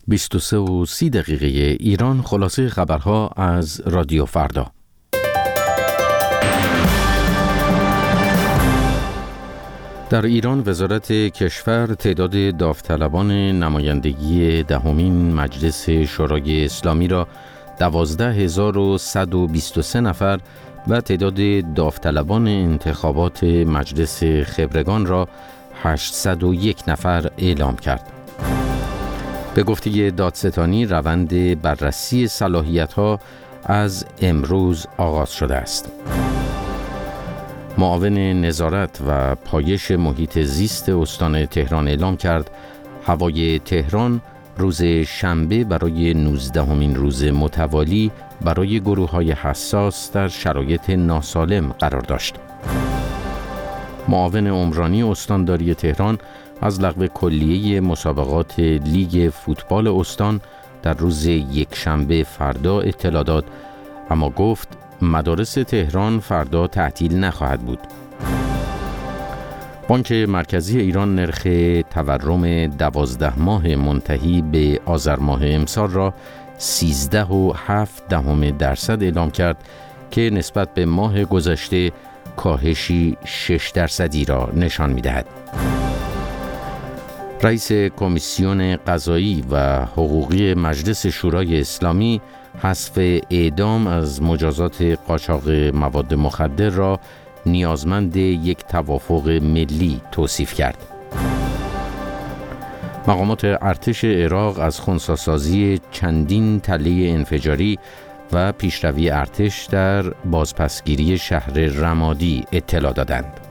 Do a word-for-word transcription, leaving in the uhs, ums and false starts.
بیست و سه و سی دقیقه ایران. خلاصه خبرها از رادیو فردا. در ایران وزارت کشور تعداد داوطلبان نمایندگی دهمین مجلس شورای اسلامی را دوازده هزار و صد و بیست و سه نفر و تعداد داوطلبان انتخابات مجلس خبرگان را هشتصد و یک نفر اعلام کرد. به گفته دادستانی روند بررسی صلاحیت‌ها از امروز آغاز شده است. معاون نظارت و پایش محیط زیست استان تهران اعلام کرد هوای تهران روز شنبه برای نوزدهمین روز متوالی برای گروه‌های حساس در شرایط ناسالم قرار داشت. معاون عمرانی استانداری تهران از لغو کلیه مسابقات لیگ فوتبال استان در روز یکشنبه فردا اطلاع داد، اما گفت مدارس تهران فردا تعطیل نخواهد بود. بانک مرکزی ایران نرخ تورم دوازده ماه منتهی به آذر ماه امسال را سیزده و هفت دهم درصد اعلام کرد که نسبت به ماه گذشته کاهشی شش درصدی را نشان می‌دهد. رئیس کمیسیون قضایی و حقوقی مجلس شورای اسلامی حذف اعدام از مجازات قاچاق مواد مخدر را نیازمند یک توافق ملی توصیف کرد. مقامات ارتش عراق از خنثی‌سازی چندین تله انفجاری و پیشروی ارتش در بازپسگیری شهر رمادی اطلاع دادند.